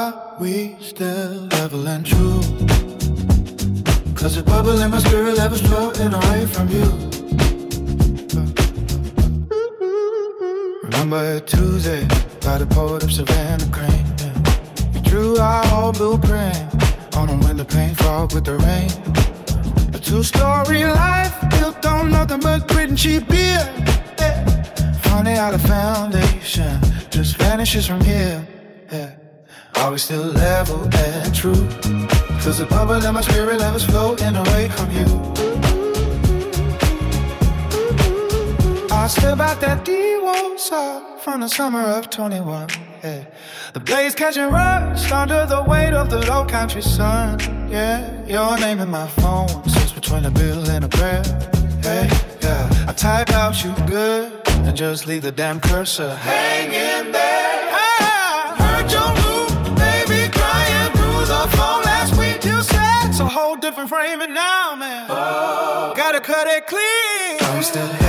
Are we still level and true? Cause the bubble in my spirit levels floating away from you. Remember a Tuesday by the port of Savannah Crane, yeah. We drew our whole blueprint on a window pane, fog with the rain. A two-story life built on nothing but grit and cheap beer, yeah. Funny how the foundation just vanishes from here, yeah. Are we still level and true? Cause the bubble in my spirit levels floating away from you. I still about that D-Wall song from the summer of 21, yeah. The blaze catching rust under the weight of the low country sun, yeah. Your name in my phone sits between a bill and a prayer, hey, yeah. I type out you good and just leave the damn cursor hanging there. I heard your room, baby, crying through the phone last week. You said it's a whole different frame and now, man. Oh, gotta cut it clean. I'm still